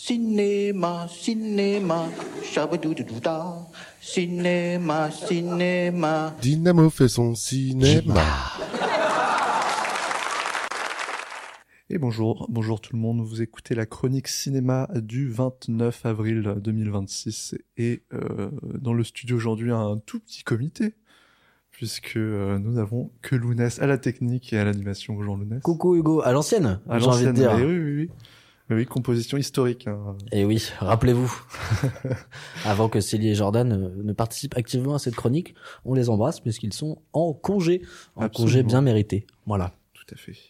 Cinéma, cinéma, chabadoudouda. Cinéma, cinéma. Dynamo fait son cinéma. Et bonjour tout le monde, vous écoutez la chronique cinéma du 29 avril 2026 et dans le studio aujourd'hui un tout petit comité puisque nous n'avons que Lounès à la technique et à l'animation. Bonjour Lounès. Coucou Hugo, à l'ancienne, À j'ai envie de dire. Oui, composition historique. Hein. Et oui, rappelez-vous, avant que Célie et Jordan ne participent activement à cette chronique, on les embrasse puisqu'ils sont en congé Absolument. bien mérité. Voilà. Tout à fait.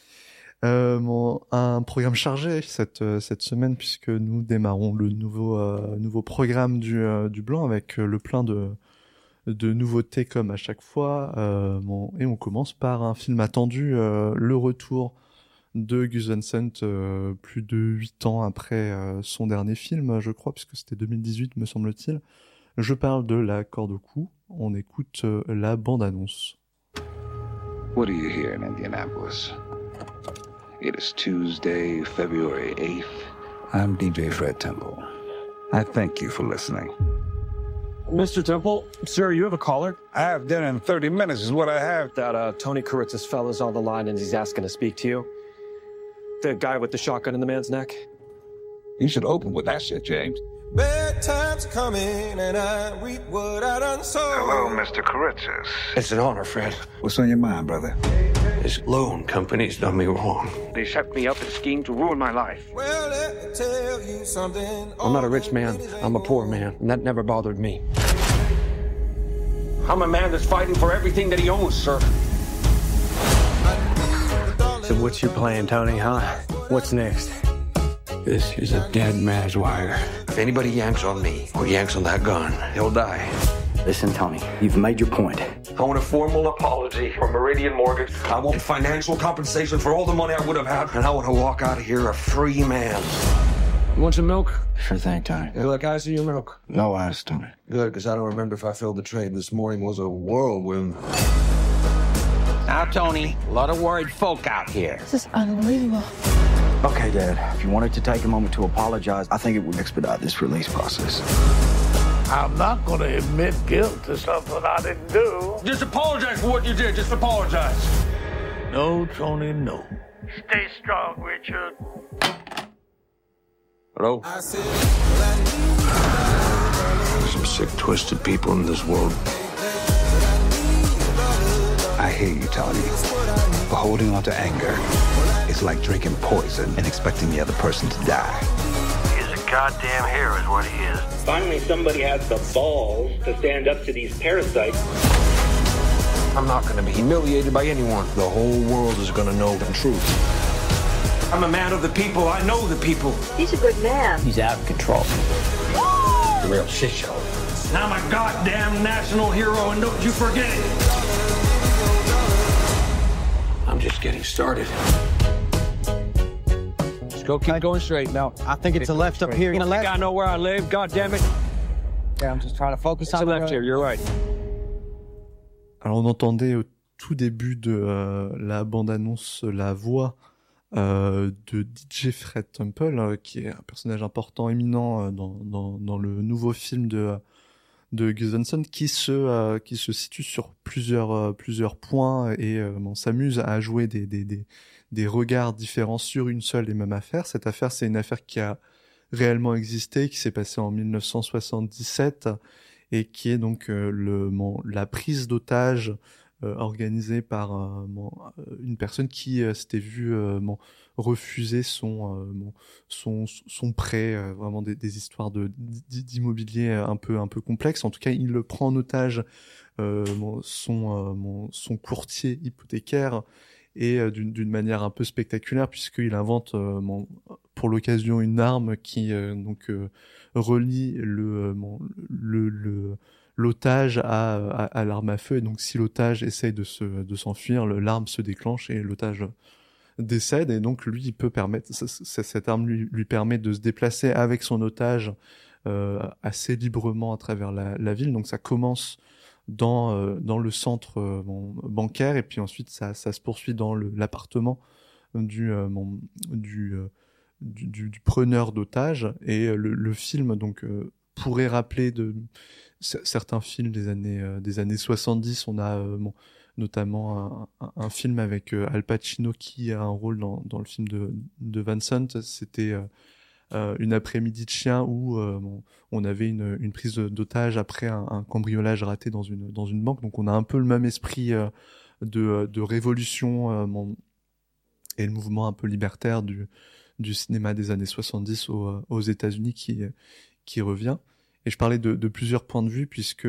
Un programme chargé cette semaine puisque nous démarrons le nouveau programme du Blanc avec le plein de nouveautés comme à chaque fois. Et on commence par un film attendu, le retour de Gus Van Sant plus de 8 ans après son dernier film, je crois, puisque c'était 2018 me semble-t-il. Je parle de La Corde au cou. On écoute la bande-annonce. What do you hear in Indianapolis? It is Tuesday, February 8th. I'm DJ Fred Temple. I thank you for listening. Mr. Temple, sir, you have a caller? I have dinner in 30 minutes is what I have. That Tony Kuritz's fella's on the line and he's asking to speak to you. The guy with the shotgun in the man's neck. You should open with that shit, James. Bad times coming and I reap what I done sown. Hello, Mr. Kuritzis. It's an honor, Fred. What's on your mind, brother? This loan company's done me wrong. They set me up and schemed to ruin my life. Well, let me tell you something. I'm not a rich man. I'm a poor man, and that never bothered me. I'm a man that's fighting for everything that he owns, sir. So what's your plan, Tony, huh? What's next? This is a dead man's wire. If anybody yanks on me or yanks on that gun, he'll die. Listen, Tony, you've made your point. I want a formal apology from Meridian Mortgage. I want financial compensation for all the money I would have had, and I want to walk out of here a free man. You want some milk? Sure thing, Tony. You like ice in your milk? No ice, Tony. Good, because I don't remember if I filled the trade this morning was a whirlwind. Now, Tony, a lot of worried folk out here. This is unbelievable. Okay, Dad, if you wanted to take a moment to apologize, I think it would expedite this release process. I'm not going to admit guilt to something I didn't do. Just apologize for what you did. Just apologize. No, Tony, no. Stay strong, Richard. Hello? Some sick, twisted people in this world. I hear you, Tony. But holding on to anger is like drinking poison and expecting the other person to die. He's a goddamn hero is what he is. Finally, somebody has the balls to stand up to these parasites. I'm not going to be humiliated by anyone. The whole world is going to know the truth. I'm a man of the people. I know the people. He's a good man. He's out of control. The real shit show. I'm a goddamn national hero, and don't you forget it. I'm just getting started. Just go keep going straight. Now, I think it's a left up here. You think I know where I live? God damn it. Yeah, I'm just trying to focus on the left here. You're right. Alors on entendait au tout début de la bande-annonce la voix de DJ Fred Temple, qui est un personnage important, éminent dans le nouveau film de Gus Van Sant, qui se situe sur plusieurs points et on s'amuse à jouer des regards différents sur une seule et même affaire. Cette affaire, c'est une affaire qui a réellement existé, qui s'est passée en 1977 et qui est donc la prise d'otage organisée par une personne qui s'était vue refuser son prêt, vraiment des histoires d'immobilier un peu complexes. En tout cas, il le prend en otage son courtier hypothécaire et d'une manière un peu spectaculaire puisqu'il invente pour l'occasion une arme qui relie l'otage à l'arme à feu, et donc si l'otage essaye de s'enfuir, l'arme se déclenche et l'otage décède, et donc lui il peut permettre, cette arme lui permet de se déplacer avec son otage assez librement à travers la ville. Donc ça commence dans le centre bancaire, et puis ensuite ça se poursuit dans l'appartement du du preneur d'otages. Et le film donc pourrait rappeler certains films des années 70. On a notamment un film avec Al Pacino qui a un rôle dans le film de Vincent. C'était une après-midi de chien où on avait une prise d'otage après un cambriolage raté dans une banque. Donc on a un peu le même esprit de révolution et le mouvement un peu libertaire du cinéma des années 70 aux États-Unis qui revient. Et je parlais de plusieurs points de vue puisque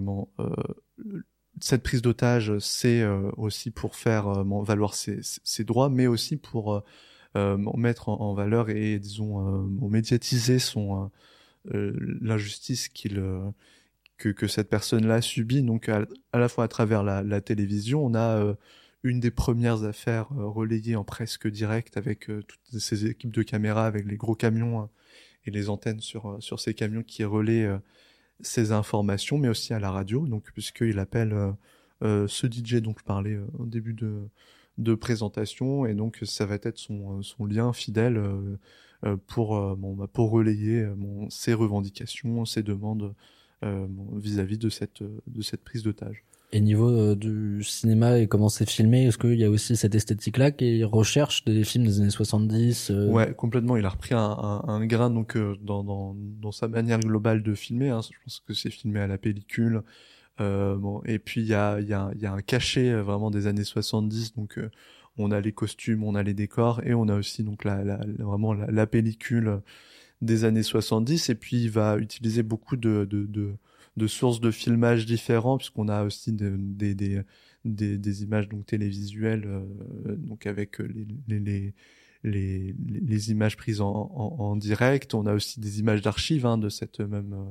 cette prise d'otage, c'est aussi pour faire valoir ses droits, mais aussi pour mettre en valeur et disons médiatiser l'injustice que cette personne-là subit. Donc à la fois à travers la télévision, on a une des premières affaires relayées en presque direct avec toutes ces équipes de caméras, avec les gros camions et les antennes sur ces camions qui relaient ces informations, mais aussi à la radio, donc puisqu'il appelle ce DJ dont je parlais au début de présentation, et donc ça va être son lien fidèle pour relayer ses revendications, ses demandes vis-à-vis de cette prise d'otage. Et niveau du cinéma et comment c'est filmé, est-ce qu'il y a aussi cette esthétique-là qui recherche des films des années 70 Ouais, complètement. Il a repris un grain donc dans sa manière globale de filmer. Je pense que c'est filmé à la pellicule. Et puis il y a un cachet vraiment des années 70. Donc on a les costumes, on a les décors, et on a aussi donc vraiment la pellicule des années 70. Et puis il va utiliser beaucoup de sources de filmage différents, puisqu'on a aussi des images donc télévisuelles, donc avec les images prises en direct. On a aussi des images d'archives de cette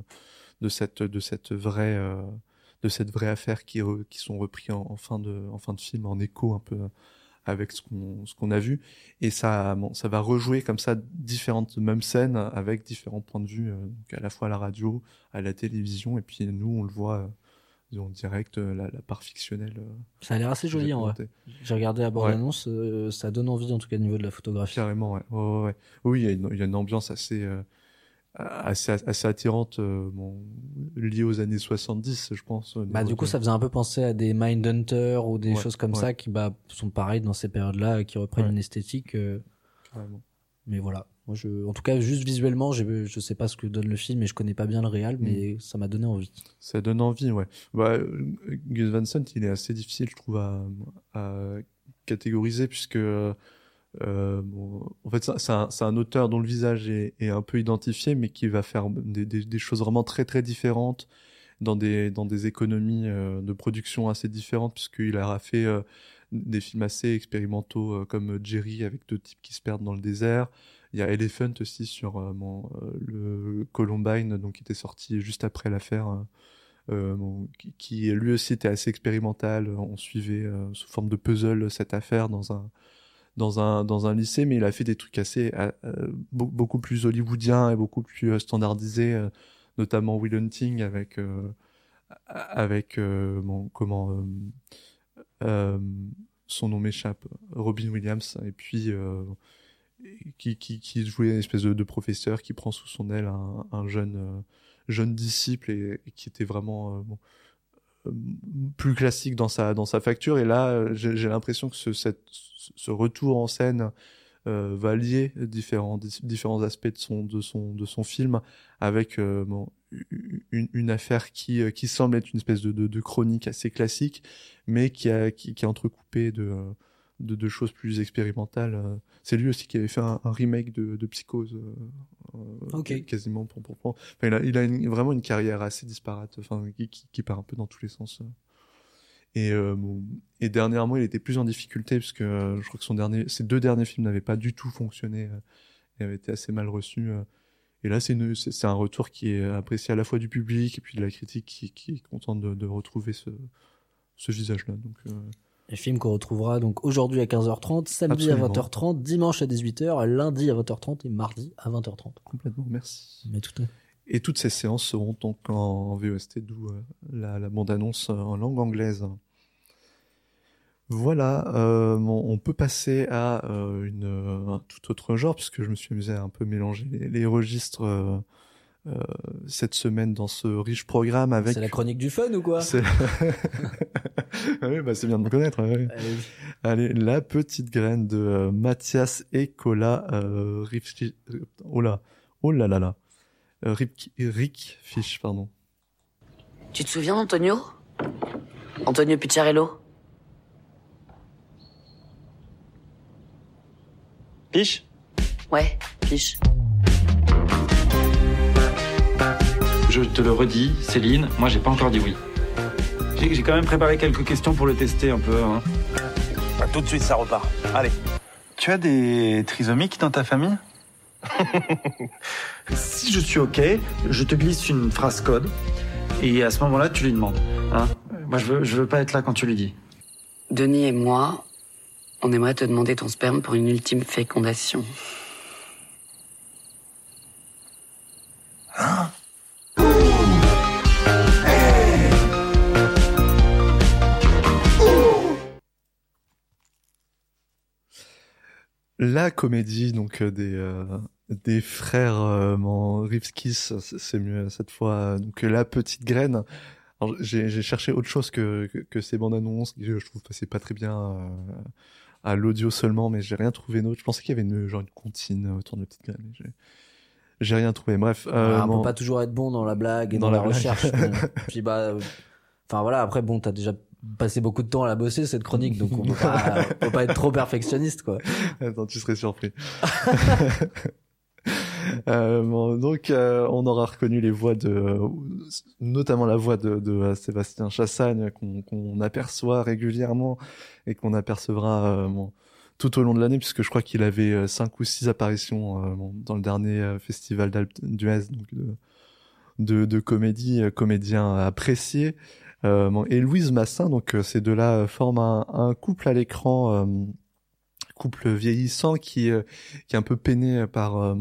vraie affaire qui sont repris en fin de film, en écho un peu avec ce qu'on a vu, et ça va rejouer comme ça différentes mêmes scènes avec différents points de vue, donc à la fois à la radio, à la télévision, et puis nous on le voit en direct, la part fictionnelle. Ça a l'air assez joli en vrai. J'ai regardé la bande-annonce, ça donne envie en tout cas au niveau de la photographie. Carrément, ouais. Ouais. Oui, il y a une ambiance assez attirante, liée aux années 70, je pense. Du coup, ça faisait un peu penser à des Mindhunter ou des choses comme ça qui sont pareilles dans ces périodes-là, qui reprennent une esthétique. Carrément. Mais voilà. Moi, en tout cas, juste visuellement, je sais pas ce que donne le film et je connais pas bien le réal, mais ça m'a donné envie. Ça donne envie, ouais. Gus Van Sant, il est assez difficile, je trouve, à catégoriser, puisque en fait, c'est un auteur dont le visage est un peu identifié, mais qui va faire des choses vraiment très très différentes dans des économies de production assez différentes, puisqu'il a fait des films assez expérimentaux comme Jerry, avec deux types qui se perdent dans le désert. Il y a Elephant aussi sur le Columbine, donc qui était sorti juste après l'affaire, qui lui aussi était assez expérimental. On suivait sous forme de puzzle cette affaire dans un lycée, mais il a fait des trucs assez beaucoup plus hollywoodiens et beaucoup plus standardisés, notamment Will Hunting avec son nom m'échappe, Robin Williams, et puis qui jouait une espèce de professeur qui prend sous son aile un jeune disciple, et qui était vraiment plus classique dans sa facture. Et là, j'ai l'impression que ce retour en scène va lier différents aspects de son film avec une affaire qui semble être une espèce de chronique assez classique, mais qui est entrecoupée de choses plus expérimentales. C'est lui aussi qui avait fait un remake de Psychose, quasiment pour enfin, il a vraiment une carrière assez disparate, qui part un peu dans tous les sens. Et dernièrement, il était plus en difficulté, parce que je crois que ses deux derniers films n'avaient pas du tout fonctionné et avaient été assez mal reçus. Et là, c'est un retour qui est apprécié à la fois du public et puis de la critique, qui est contente de retrouver ce visage-là. Donc un film qu'on retrouvera donc aujourd'hui à 15h30, samedi Absolument. À 20h30, dimanche à 18h, lundi à 20h30 et mardi à 20h30. Complètement, merci. Mais tout à... Et toutes ces séances seront donc en VOST, d'où la bande-annonce en langue anglaise. Voilà, on peut passer à un tout autre genre, puisque je me suis amusé à un peu mélanger les registres cette semaine dans ce riche programme avec... C'est la chronique du fun ou quoi? Oui, c'est bien de me connaître. Ouais. Allez, la petite graine de Mathias et Cola Rick Fish, pardon. Tu te souviens d'Antonio? Antonio Picciarello? Piche? Ouais, Piche. Je te le redis, Céline, moi j'ai pas encore dit oui. J'ai quand même préparé quelques questions pour le tester un peu. Hein. Tout de suite, ça repart. Allez. Tu as des trisomiques dans ta famille? Si je suis OK, je te glisse une phrase code. Et à ce moment-là, tu lui demandes. Hein, moi, je veux pas être là quand tu lui dis. Denis et moi, on aimerait te demander ton sperme pour une ultime fécondation. Hein? La comédie donc des frères Rivskis, c'est mieux cette fois. Donc la petite graine. Alors, j'ai cherché autre chose que ces bandes annonces qui je trouve passaient pas très bien à l'audio seulement, mais j'ai rien trouvé d'autre. Je pensais qu'il y avait une comptine autour de la petite graine. J'ai rien trouvé. Bref, on peut pas toujours être bon dans la blague et dans la recherche. Bon. Puis enfin voilà. Après bon, t'as déjà passé beaucoup de temps à la bosser cette chronique, donc on peut pas être trop perfectionniste quoi. Attends, tu serais surpris. Donc on aura reconnu les voix notamment la voix de Sébastien Chassagne qu'on aperçoit régulièrement et qu'on apercevra tout au long de l'année, puisque je crois qu'il avait 5 ou 6 apparitions dans le dernier festival d'Alpe d'Huez, donc de comédie, comédien apprécié. Et Louise Massin, donc ces deux-là forment un couple à l'écran, couple vieillissant qui est un peu peiné par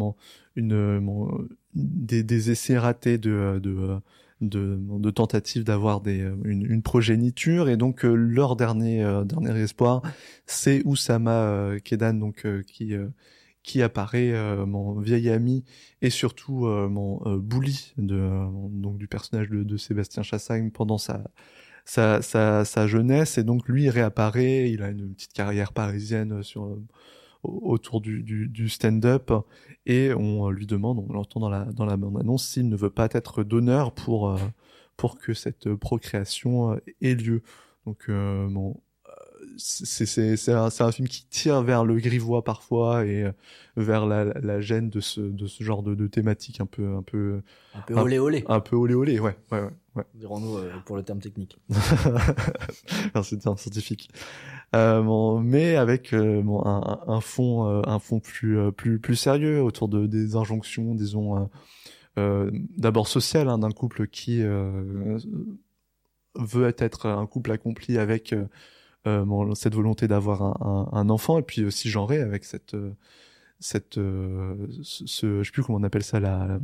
des essais ratés de tentatives d'avoir une progéniture, et donc leur dernier espoir, c'est Oussama Kedan, donc qui apparaît, mon vieil ami et surtout bully donc du personnage de Sébastien Chassagne pendant sa jeunesse, et donc lui réapparaît. Il a une petite carrière parisienne autour du stand-up, et on lui demande, on l'entend dans la bande-annonce, s'il ne veut pas être donneur pour que cette procréation ait lieu. Donc c'est un film qui tire vers le grivois parfois, et vers la gêne de ce genre de thématique un peu olé olé. Un peu olé olé, ouais. Dirons-nous pour le terme technique. C'est un terme scientifique. Mais avec un fond plus sérieux autour des injonctions, disons, d'abord sociales, d'un couple qui veut être un couple accompli avec cette volonté d'avoir un enfant, et puis aussi genré avec je sais plus comment on appelle ça,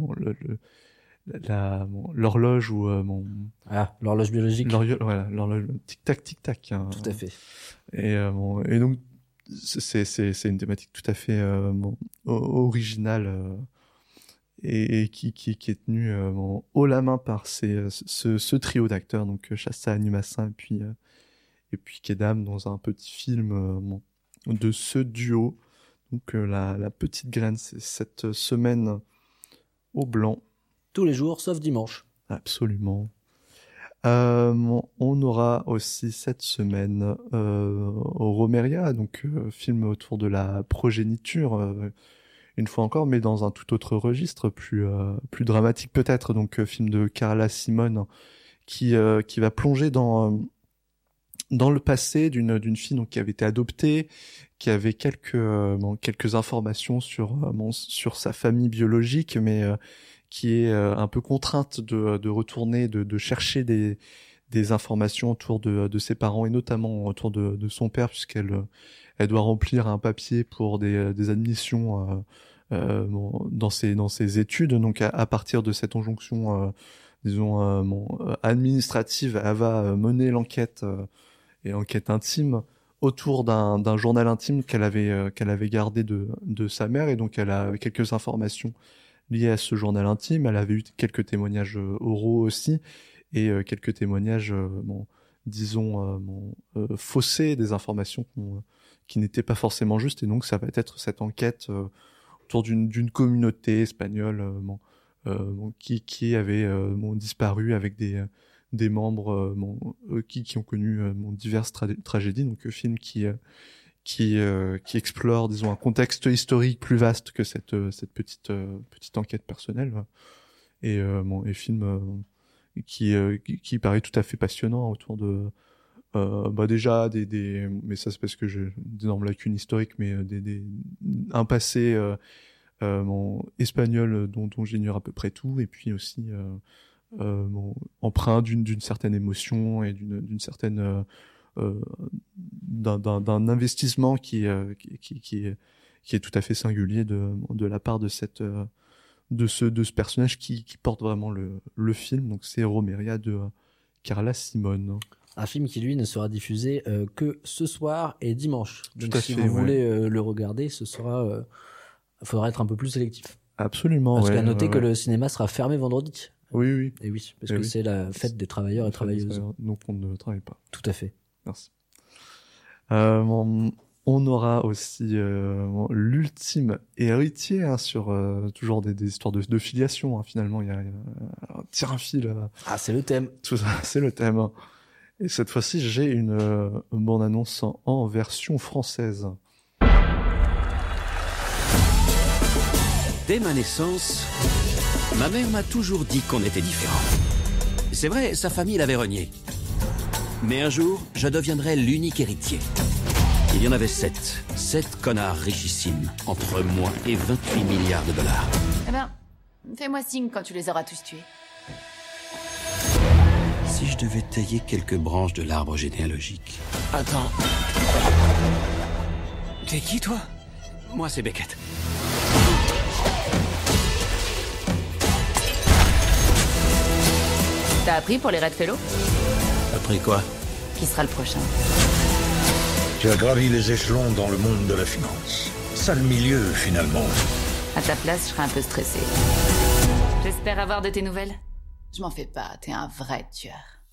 l'horloge ou l'horloge biologique. Voilà, l'horloge tic-tac, hein. Tout à fait. Et donc c'est une thématique tout à fait originale, et qui est tenue haut la main par ce trio d'acteurs, donc Chassagne, Massin et puis Kedam, dans un petit film de ce duo. Donc la petite graine, c'est cette semaine au blanc. Tous les jours, sauf dimanche. Absolument. On aura aussi cette semaine Romeria, donc film autour de la progéniture, une fois encore, mais dans un tout autre registre, plus dramatique peut-être. Donc film de Carla Simone, qui va plonger dans le passé d'une fille donc qui avait été adoptée, qui avait quelques informations sur sa famille biologique, mais qui est un peu contrainte de retourner, de chercher des informations autour de ses parents, et notamment autour de son père, puisqu'elle doit remplir un papier pour des admissions dans ses études. Donc à partir de cette injonction administrative, elle va mener l'enquête, et enquête intime, autour d'un journal intime qu'elle avait gardé de sa mère, et donc elle a quelques informations liées à ce journal intime. Elle avait eu quelques témoignages oraux aussi, et quelques témoignages, faussés, des informations qui n'étaient pas forcément justes. Et donc ça va être cette enquête autour d'une communauté espagnole qui avait disparu, avec des membres qui ont connu diverses tragédies. Donc film qui explore, disons, un contexte historique plus vaste que cette petite enquête personnelle, et film qui paraît tout à fait passionnant autour de déjà mais ça c'est parce que j'ai d'énormes lacunes historiques, mais un passé espagnol dont j'ignore à peu près tout, et puis aussi empreint d'une certaine émotion et d'une certaine d'un investissement qui est tout à fait singulier de la part de ce personnage qui porte vraiment le film. Donc c'est Romeria de Carla Simone. Un film qui, lui, ne sera diffusé que ce soir et dimanche. Donc si vous ouais. voulez le regarder, ce sera... faudra être un peu plus sélectif. Absolument. Parce qu'à noter que le cinéma sera fermé vendredi. Oui. Et oui, parce que c'est la fête des travailleurs et travailleuses. Donc on ne travaille pas. Tout à fait. Merci. On aura aussi l'ultime héritier, sur toujours des histoires de filiation. Finalement, il y a tire un fil. Ah, c'est le thème. Tout ça, c'est le thème. Et cette fois-ci, j'ai une bande-annonce en version française. Dès ma naissance, ma mère m'a toujours dit qu'on était différents. C'est vrai, sa famille l'avait renié. Mais un jour, je deviendrai l'unique héritier. Il y en avait 7 connards richissimes, entre moi et 28 milliards de dollars. Eh ben, fais-moi signe quand tu les auras tous tués. Si je devais tailler quelques branches de l'arbre généalogique... Attends. T'es qui, toi? Moi, c'est Beckett. T'as appris pour les Redfellow? Appris quoi? Qui sera le prochain? Tu as gravi les échelons dans le monde de la finance. Sale milieu, finalement. À ta place, je serais un peu stressée. J'espère avoir de tes nouvelles. Je m'en fais pas, t'es un vrai tueur.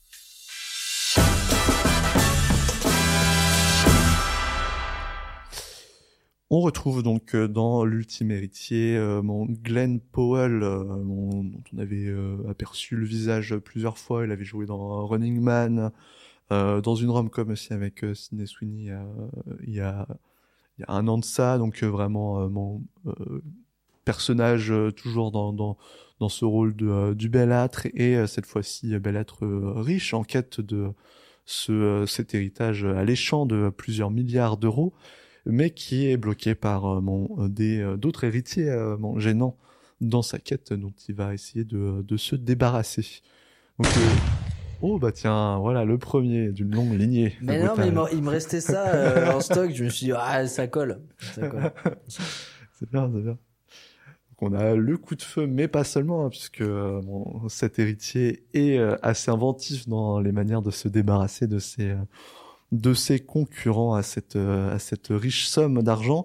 On retrouve donc dans l'ultime héritier Glenn Powell, dont on avait aperçu le visage plusieurs fois. Il avait joué dans Running Man, dans une rom-com aussi avec Sydney Sweeney il y a un an de ça. Donc vraiment personnage toujours dans ce rôle du bellâtre, et cette fois-ci bellâtre riche en quête de cet héritage alléchant de plusieurs milliards d'euros, mais qui est bloqué par d'autres héritiers gênants dans sa quête, dont il va essayer de se débarrasser. Donc, oh bah tiens, voilà le premier d'une longue lignée. Mais non, mais il me restait ça en stock. Je me suis dit, ça colle. Ça colle. C'est bien. Donc on a le coup de feu, mais pas seulement, puisque cet héritier est assez inventif dans les manières de se débarrasser de ses concurrents à cette riche somme d'argent.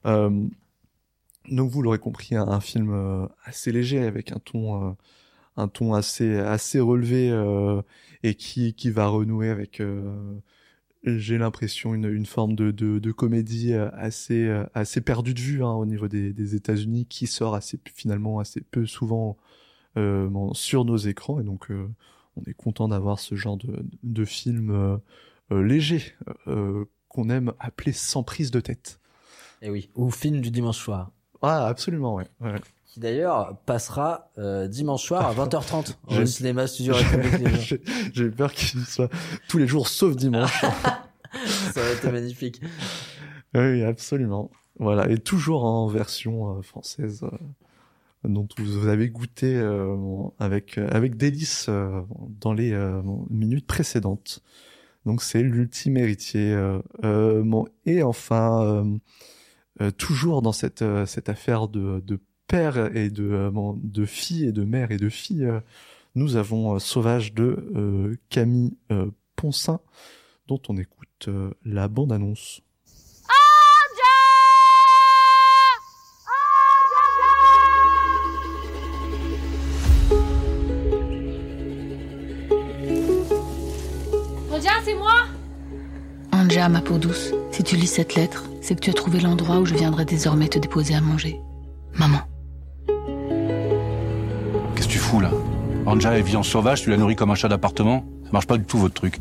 Donc vous l'aurez compris, un film assez léger, avec un ton assez relevé, et qui va renouer avec, j'ai l'impression, une forme de comédie assez perdue de vue au niveau des États-Unis, qui sort finalement assez peu souvent sur nos écrans. Et donc on est content d'avoir ce genre de film léger, qu'on aime appeler sans prise de tête. Et oui, ou film du dimanche soir. Ah, absolument, ouais. Qui d'ailleurs passera dimanche soir à 20h30 au cinéma Studio République. J'ai peur qu'il soit tous les jours sauf dimanche. Ça aurait été magnifique. Oui, absolument. Voilà, et toujours en version française, dont vous avez goûté avec délice dans les minutes précédentes. Donc c'est l'ultime héritier. Et enfin, toujours dans cette affaire de père et de fille, et de mère et de fille, nous avons Sauvage de Camille Ponsin, dont on écoute la bande-annonce. Anja, c'est moi. Anja, ma peau douce, si tu lis cette lettre, c'est que tu as trouvé l'endroit où je viendrai désormais te déposer à manger. Maman. Qu'est-ce que tu fous là? Anja, elle vit en sauvage, tu la nourris comme un chat d'appartement? Ça marche pas du tout votre truc.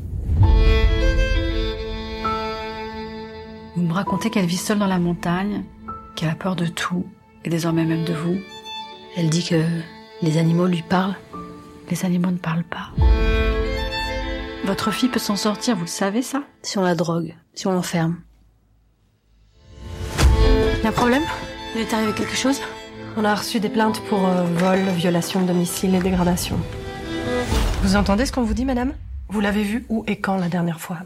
Vous me racontez qu'elle vit seule dans la montagne, qu'elle a peur de tout, et désormais même de vous. Elle dit que les animaux lui parlent. Les animaux ne parlent pas. Votre fille peut s'en sortir, vous le savez ça? Si on la drogue, si on l'enferme. Y a un problème? Il est arrivé quelque chose? On a reçu des plaintes pour vol, violation de domicile et dégradation. Vous entendez ce qu'on vous dit, madame? Vous l'avez vu où et quand la dernière fois?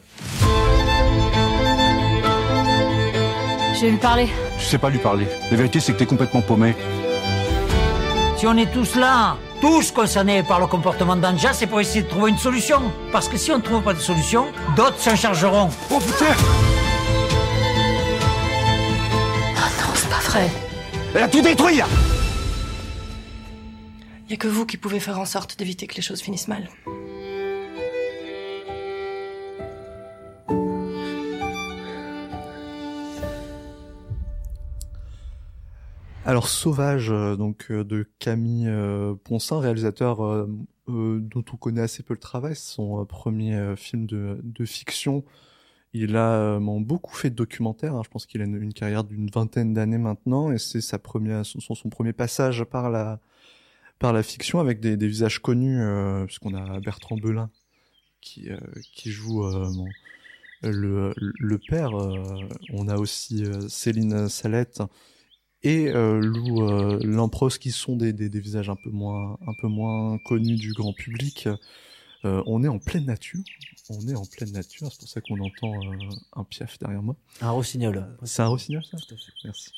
Je vais lui parler. Je sais pas lui parler. La vérité, c'est que t'es complètement paumé. Si on est tous là, tous concernés par le comportement d'Anja, c'est pour essayer de trouver une solution. Parce que si on ne trouve pas de solution, d'autres s'en chargeront. Oh putain! Oh non, c'est pas vrai. Elle a tout détruit là! Y a que vous qui pouvez faire en sorte d'éviter que les choses finissent mal. Alors Sauvage, de Camille Ponsin, réalisateur dont on connaît assez peu le travail, c'est son premier film de fiction. Il a beaucoup fait de documentaires, hein. Je pense qu'il a une carrière d'une 20aine d'années maintenant, et c'est son premier passage par la fiction avec des visages connus, puisqu'on a Bertrand Belin qui joue le père. On a aussi Céline Salette et Lou Lampros, qui sont des visages un peu moins connus du grand public. On est en pleine nature. C'est pour ça qu'on entend un piaf derrière moi. Un rossignol. C'est un rossignol, ça? Tout à fait. Merci.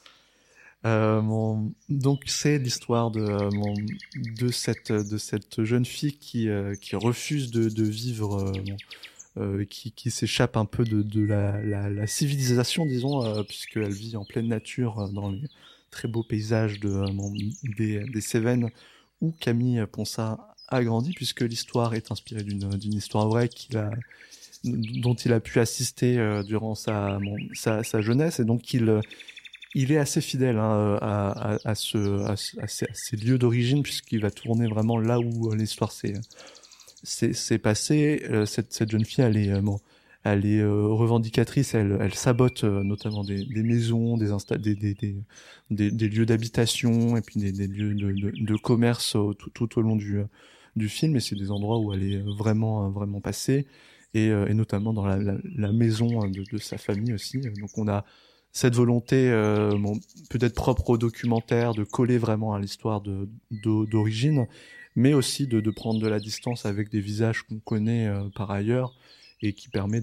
Donc c'est l'histoire de cette jeune fille qui refuse de vivre, qui s'échappe un peu de la civilisation, disons, puisqu'elle vit en pleine nature dans les très beaux paysages des Cévennes où Camille Ponsin a grandi, puisque l'histoire est inspirée d'une histoire vraie dont il a pu assister durant sa jeunesse, et donc il est assez fidèle à ces lieux d'origine, puisqu'il va tourner vraiment là où l'histoire s'est passée. Cette jeune fille, elle est revendicatrice, elle sabote notamment des maisons, des lieux d'habitation, et puis des lieux de commerce tout au long du film, et c'est des endroits où elle est vraiment passée, et notamment dans la maison de sa famille aussi. Donc on a cette volonté peut-être propre au documentaire de coller vraiment à l'histoire d'origine, mais aussi de prendre de la distance avec des visages qu'on connaît par ailleurs, et qui permet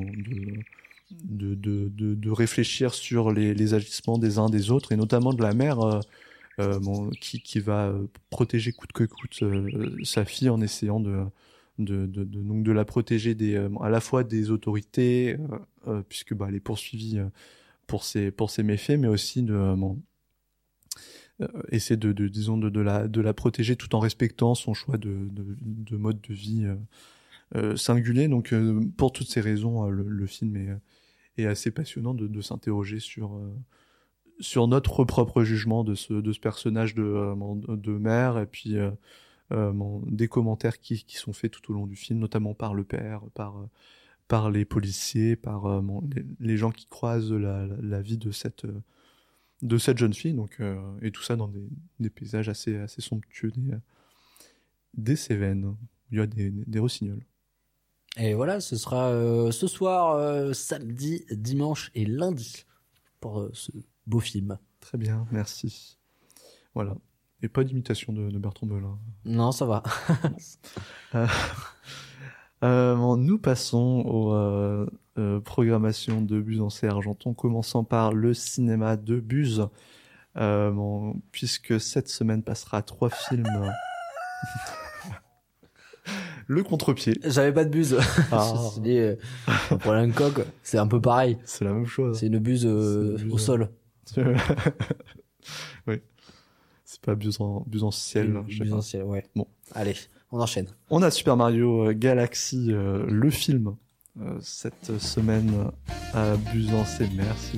de réfléchir sur les agissements des uns des autres, et notamment de la mère qui va protéger coûte que coûte sa fille, en essayant donc de la protéger à la fois des autorités, puisque elle est poursuivie pour ses méfaits, mais aussi essayer de la protéger tout en respectant son choix de mode de vie singulier. Donc pour toutes ces raisons, le film est assez passionnant de s'interroger sur notre propre jugement de ce personnage de mère, et puis des commentaires qui sont faits tout au long du film, notamment par le père, par les policiers, par les gens qui croisent la vie de cette jeune fille, donc et tout ça dans des paysages assez somptueux des Cévennes. Il y a des rossignols. Et voilà, ce sera ce soir, samedi, dimanche et lundi pour ce beau film. Très bien, merci. Voilà. Et pas d'imitation de Bertrand Belin. Non, ça va. Nous passons aux programmations de Buse en Sergenton, commençant par le cinéma de Buse, puisque cette semaine passera 3 films Le contre-pied. J'avais pas de buse. Ceci dit, pour un coq, c'est un peu pareil. C'est la même chose. C'est une buse au sol. Oui. C'est pas buse en ciel. Buse en ciel, ouais. Bon. Allez, on enchaîne. On a Super Mario Galaxy, le film, cette semaine à Busancé. Merci.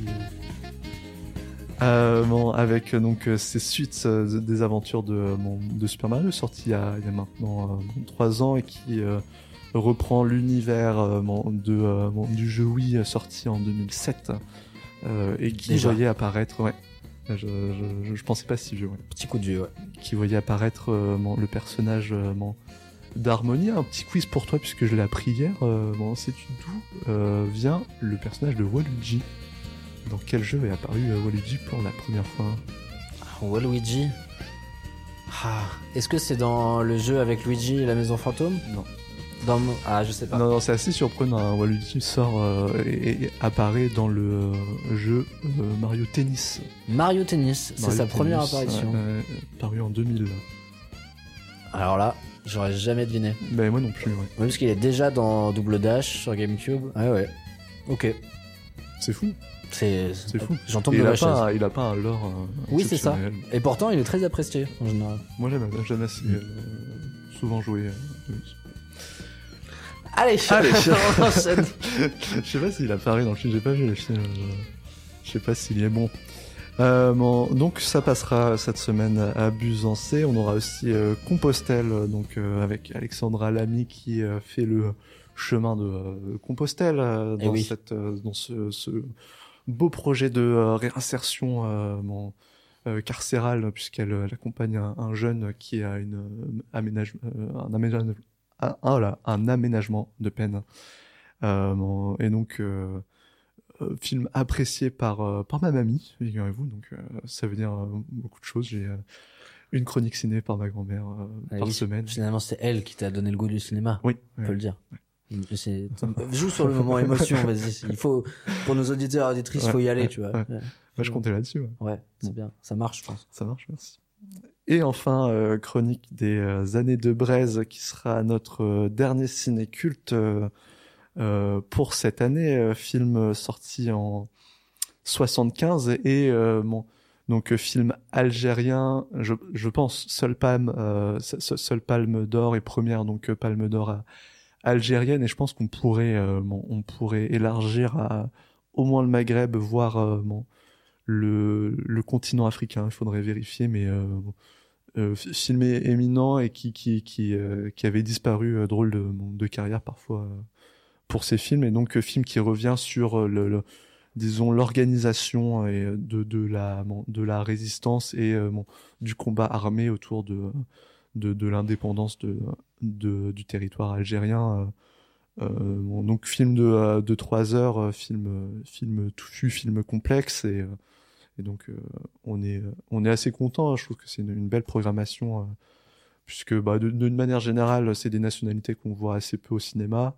Avec donc ces suites des aventures de Super Mario, sorti il y a maintenant 3 ans et qui reprend l'univers du jeu Wii sorti en 2007 et qui Déjà. voyait apparaître... Ouais. Je pensais pas si vieux. Ouais. Petit coup de vieux, ouais. Qui voyait apparaître le personnage d'Harmonie. Un petit quiz pour toi puisque je l'ai appris hier. Sais-tu d'où vient le personnage de Waluigi? Dans quel jeu est apparu Waluigi pour la première fois? Waluigi. Est-ce que c'est dans le jeu avec Luigi et la maison fantôme? Non. Je sais pas. Non, c'est assez surprenant. Hein. Waluigi sort et apparaît dans le jeu Mario Tennis. Mario Tennis, c'est sa première apparition. Paru en 2000. Alors là, j'aurais jamais deviné. Ben moi non plus, ouais. Même parce qu'il est déjà dans Double Dash sur GameCube. Ouais. Ok. C'est fou. C'est fou. J'entends de ma chaise. Il a pas un lore. Oui, c'est ça. Et pourtant, il est très apprécié en général. Moi, j'aime assez souvent jouer. Allez, on enchaîne. Je sais pas s'il apparaît dans le film, j'ai pas vu le film. Je sais pas s'il est bon. Donc ça passera cette semaine à Busancé. On aura aussi Compostelle, donc avec Alexandra Lamy qui fait le chemin de Compostelle dans ce beau projet de réinsertion carcérale, puisqu'elle accompagne un jeune qui a un aménagement de peine. Et donc film apprécié par ma mamie, figurez-vous, donc ça veut dire beaucoup de choses. J'ai une chronique ciné par ma grand-mère par semaine. Finalement, c'est elle qui t'a donné le goût du cinéma. Oui, on peut le dire. Ouais. Joue sur le moment émotion, vas-y. Il faut, pour nos auditeurs et auditrices, il faut y aller, tu vois. Ouais. Moi, je comptais là-dessus. Ouais, c'est bien. Ça marche, je pense. Ça marche, merci. Et enfin, chronique des années de Braise, qui sera notre dernier ciné-culte pour cette année. Film sorti en 75 et donc film algérien, je pense, seule palme d'or et première donc palme d'or algérienne, et je pense qu'on pourrait élargir à au moins le Maghreb, voire le continent africain. Il faudrait vérifier, mais film éminent et qui avait disparu, drôle de carrière parfois pour ces films, et donc film qui revient sur disons l'organisation et de la résistance et du combat armé autour de l'indépendance du territoire algérien. Donc film de 3 heures, film touffu, film complexe, et donc on est assez content. Je trouve que c'est une belle programmation, puisque d'une manière générale c'est des nationalités qu'on voit assez peu au cinéma,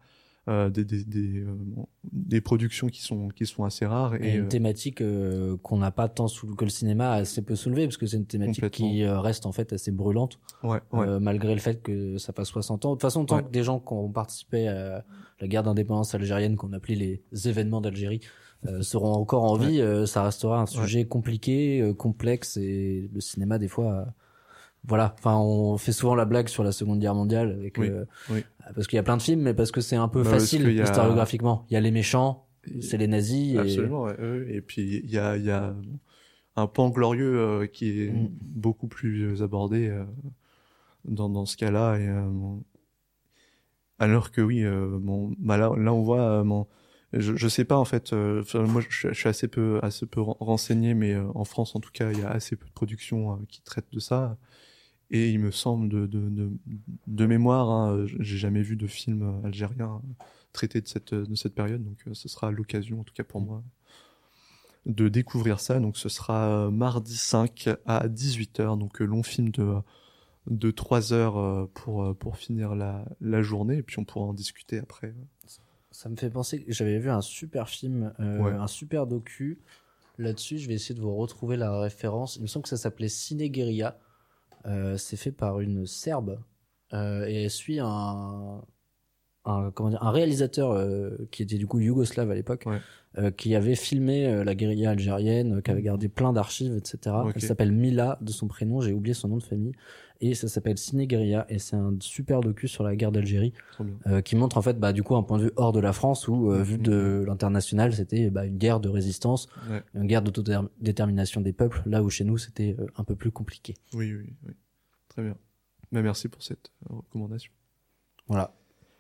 des productions qui sont assez rares, et une thématique qu'on n'a pas tant que le cinéma a assez peu soulevé, parce que c'est une thématique qui reste en fait assez brûlante, malgré le fait que ça passe 60 ans. De toute façon, tant que des gens qui ont participé à la guerre d'indépendance algérienne, qu'on appelait les événements d'Algérie, seront encore en vie, ça restera un sujet compliqué, complexe, et le cinéma des fois voilà, enfin on fait souvent la blague sur la Seconde Guerre mondiale avec parce qu'il y a plein de films, mais parce que c'est un peu facile historiographiquement. Il y a les méchants, c'est les nazis. Absolument, et puis il y a un pan glorieux qui est beaucoup plus abordé dans ce cas-là, et alors que là on voit je sais pas en fait, moi je suis assez peu renseigné, mais en France en tout cas il y a assez peu de productions qui traitent de ça, et il me semble de mémoire, j'ai jamais vu de film algérien traité de cette période, donc ce sera l'occasion en tout cas pour moi de découvrir ça. Donc ce sera mardi 5 à 18h, donc long film de 3 heures pour finir la journée, et puis on pourra en discuter après. Ça me fait penser que j'avais vu un super film, un super docu là-dessus. Je vais essayer de vous retrouver la référence. Il me semble que ça s'appelait Ciné Guérilla. C'est fait par une Serbe et elle suit un réalisateur qui était du coup yougoslave à l'époque, qui avait filmé la guérilla algérienne, qui avait gardé plein d'archives, etc. Elle s'appelle Mila de son prénom, j'ai oublié son nom de famille, et ça s'appelle Ciné Guérilla, et c'est un super docu sur la guerre d'Algérie qui montre en fait du coup un point de vue hors de la France où vu de l'international c'était une guerre de résistance, une guerre d'autodétermination des peuples, là où chez nous c'était un peu plus compliqué. Oui, très bien. Mais merci pour cette recommandation. Voilà.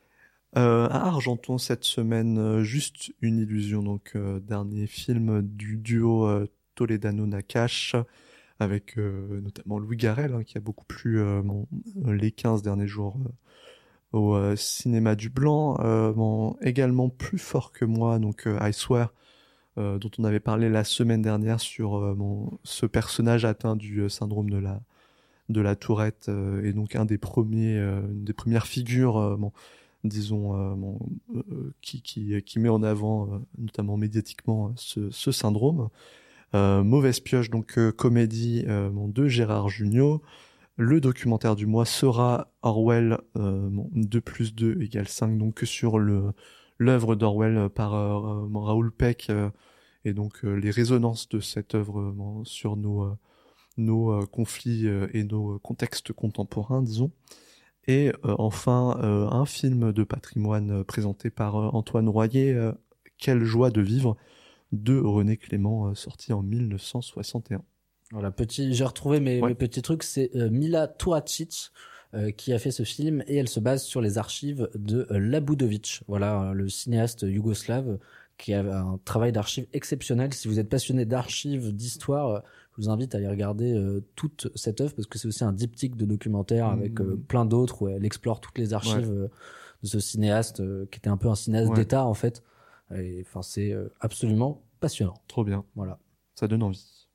À Argenton cette semaine, Juste une illusion, donc dernier film du duo Toledano-Nakache, avec notamment Louis Garrel, qui a beaucoup plu les 15 derniers jours au cinéma du Blanc, également plus fort que moi, donc I Swear, dont on avait parlé la semaine dernière sur ce personnage atteint du syndrome de la Tourette, et donc une des premières figures disons qui met en avant notamment médiatiquement ce syndrome. Mauvaise pioche, donc comédie de Gérard Jugnot. Le documentaire du mois sera Orwell 2+2 = 5, donc sur l'œuvre d'Orwell par Raoul Peck, et donc les résonances de cette œuvre sur nos conflits et nos contextes contemporains, disons. Et enfin, un film de patrimoine présenté par Antoine Royer, Quelle joie de vivre, de René Clément, sorti en 1961. Voilà, j'ai retrouvé mes petits trucs, c'est Mila Turacic qui a fait ce film, et elle se base sur les archives de Labudovic, voilà, le cinéaste yougoslave qui a un travail d'archives exceptionnel. Si vous êtes passionné d'archives, d'histoire, je vous invite à aller regarder toute cette œuvre, parce que c'est aussi un diptyque de documentaires avec plein d'autres où elle explore toutes les archives de ce cinéaste qui était un peu un cinéaste d'État en fait. Et enfin, c'est absolument passionnant. Trop bien. Voilà. Ça donne envie.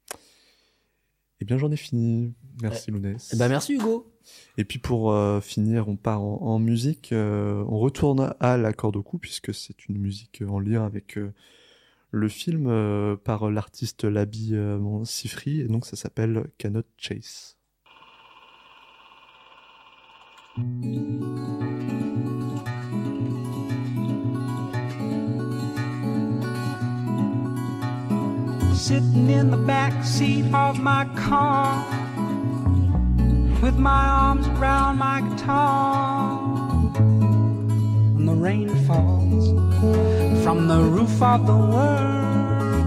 Eh bien, j'en ai fini. Merci Lounès. Merci Hugo. Et puis pour finir, on part en musique. On retourne à l'accord de coup, puisque c'est une musique en lien avec le film par l'artiste Labi Sifri, et donc ça s'appelle Cannot Chase. Sitting in the back seat of my car, with my arms around my guitar, and the rain falls from the roof of the world.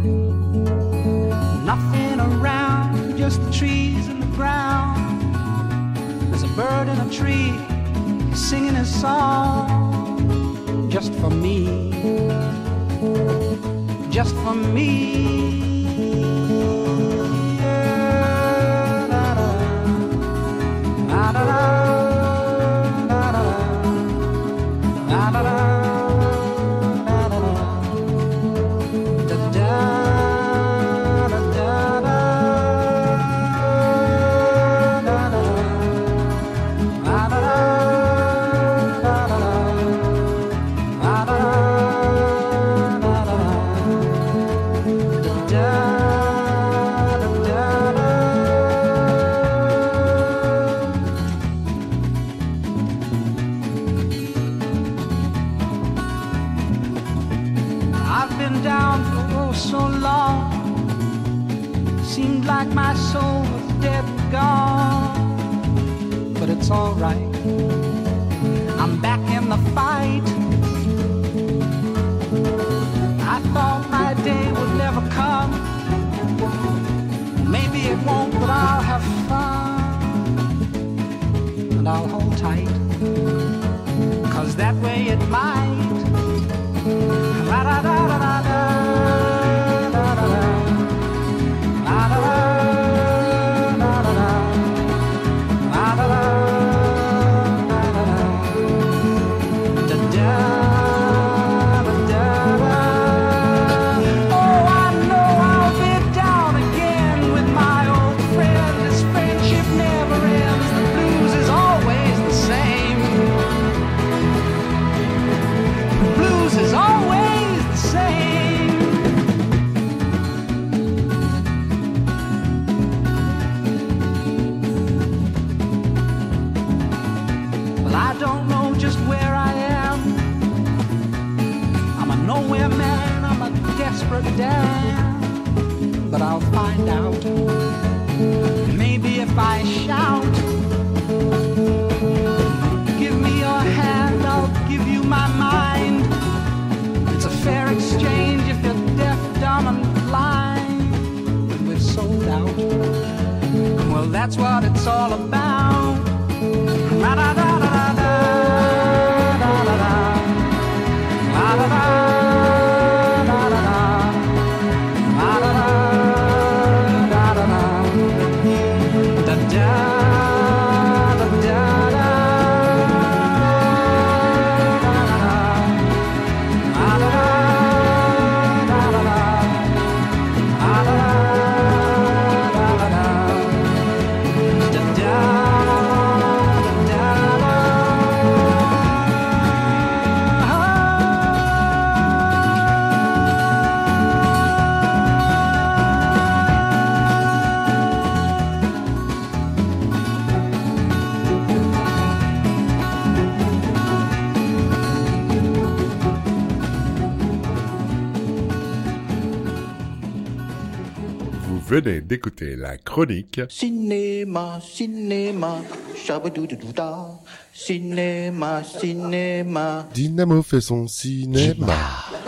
Nothing around, just the trees and the ground. There's a bird in a tree singing a song, just for me, just for me. My soul was dead and gone, but it's all right. I'm back in the fight. I thought my day would never come. Maybe it won't, but I'll have fun, and I'll hold tight, 'cause that way it might. La-da-da-da-da-da. Blues is always the same. just where I am. I'm a nowhere man, I'm a desperate Dan, but I'll find out. Maybe if I shout, give me your hand, I'll give you my mind. It's a fair exchange if you're deaf, dumb, and blind. We've sold out. Well, that's what it's all about. La-da-da-da-da-da, la-da-da, la-da-da, la-da-da, la-da-da, da-da-da, da-da-da-da-da. Venez d'écouter la chronique Cinéma, cinéma, chabadoudouda, cinéma, cinéma. Dynamo fait son cinéma.